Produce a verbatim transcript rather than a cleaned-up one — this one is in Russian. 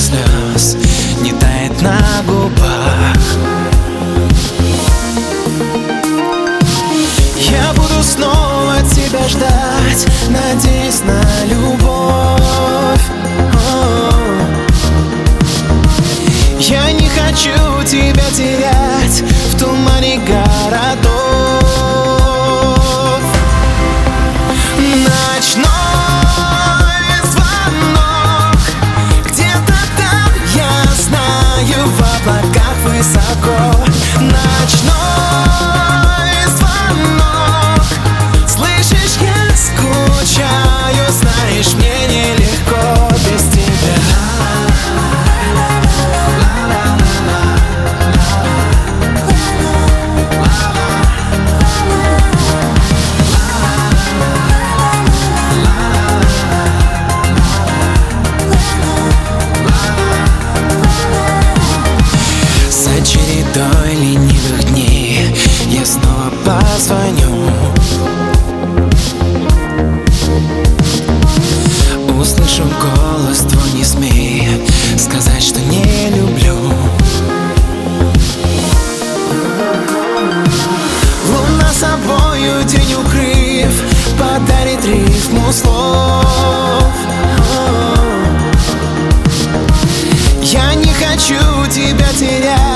слез не тает на губах. Я буду снова тебя ждать, надеясь на любовь. Я не хочу тебя терять в тумане городов. Ночной звонок, где-то там, я знаю, в облаках высоко. Ночной звонок, слышишь, я скучаю, знаешь, мне нелегко без тебя. Чередой ленивых дней я снова позвоню. Услышу голос твой, не смей сказать, что не люблю. Луна собою день укрыв, подарит рифму слов. Я не хочу тебя терять